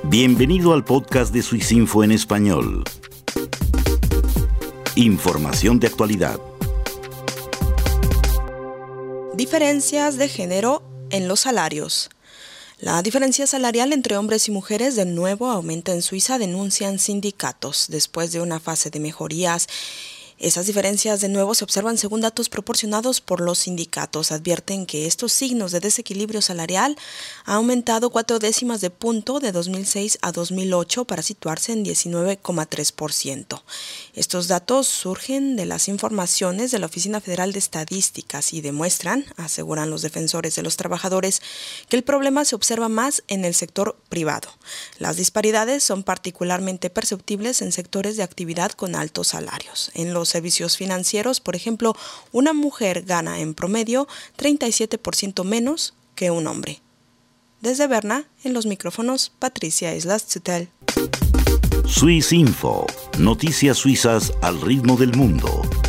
Bienvenido al podcast de Suisinfo en español. Información de actualidad. Diferencias de género en los salarios. La diferencia salarial entre hombres y mujeres de nuevo aumenta en Suiza, denuncian sindicatos. Después de una fase de mejorías, esas diferencias de nuevo se observan según datos proporcionados por los sindicatos. Advierten que estos signos de desequilibrio salarial han aumentado 4 décimas de punto de 2006 a 2008 para situarse en 19,3%. Estos datos surgen de las informaciones de la Oficina Federal de Estadísticas y demuestran, aseguran los defensores de los trabajadores, que el problema se observa más en el sector privado. Las disparidades son particularmente perceptibles en sectores de actividad con altos salarios. En los servicios financieros, por ejemplo, una mujer gana en promedio 37% menos que un hombre. Desde Berna, en los micrófonos, Patricia Islas-Zutel. Suisinfo, noticias suizas al ritmo del mundo.